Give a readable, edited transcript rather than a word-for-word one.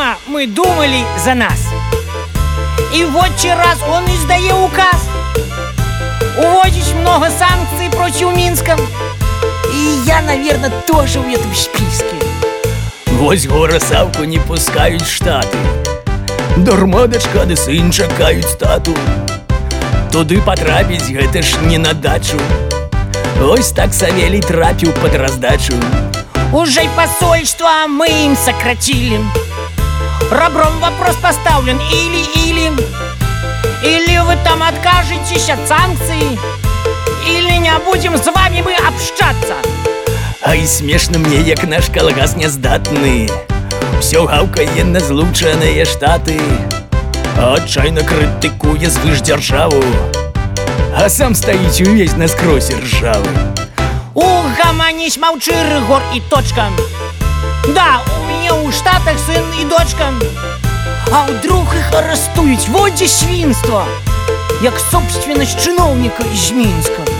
Видимо, мы думали за нас. И вот раз он издает указ уводить много санкций против Минска. И я, наверное, тоже в этом списке. Вось гора Савку не пускають Штати. Дарма дачка ды сын чакаюць тату. Туды патрапіць гэта ж не на дачу. Ось так Савелий трапіў под раздачу. Уже и посольство мы им сократили. Ребром вопрос поставлен: или вы там откажетесь от санкций, или не будем с вами мы общаться. А і смешна мне, як наш калгас няздатны всё гаўкае на злучаныя Штаты, адчайна крытыкуе звышдзяржаву, а сам стаіць увесь наскрозь ржавы. Угомонись, молчи, Рыгор, и точка. Да, у меня у Штатах сын и дочка. А вдруг их арестують? Вот де свинство, як собственность чиновника из Минска.